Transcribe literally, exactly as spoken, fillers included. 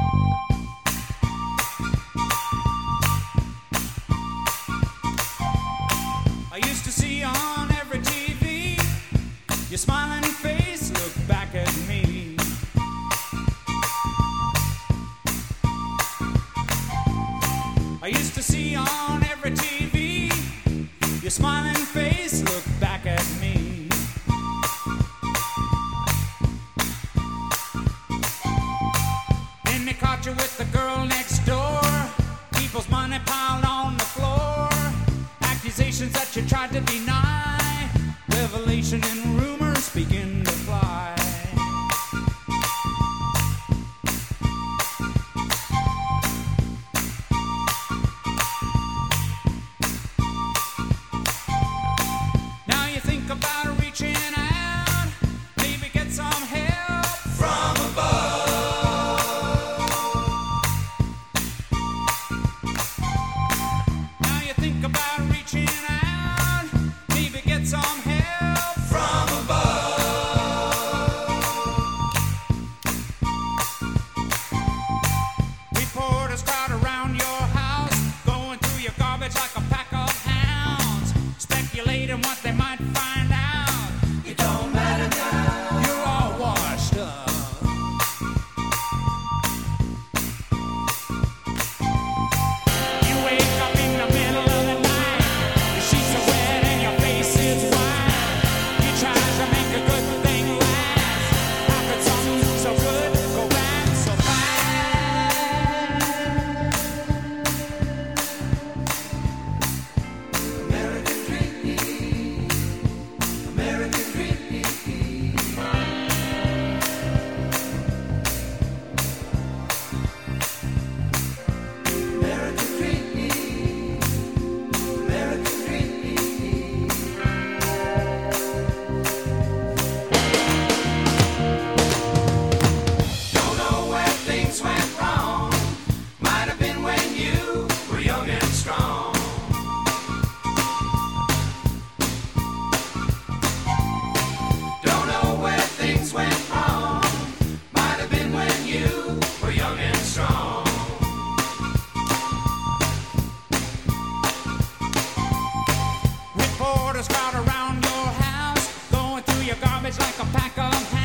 I used to see on every T V your smiling face look back at me. I used to see on every T V your smiling face look back at me. Then they caught you with the girl next door. People's money piled on the floor. Accusations that you tried to deny. Revelation and rumors begin to fly. Now you think about reaching out, maybe get some help from above. Now you think about reaching out, maybe get some help from above. Reporters crowd around your house, going through your garbage like a pack of hounds, speculating what they might find out. It don't matter now, you're all washed up. You wake up in the middle of the night, your sheets are wet and your face is white. You try to make a good thing last. How could something so good go bad so fast? American dream, American dream. American dream, American dream. Don't know where things went wrong. Might have been when you were young and strong. Don't know where things went wrong. Might have been when you were young and strong. Reporters crowd around your house, going through your garbage like a pack of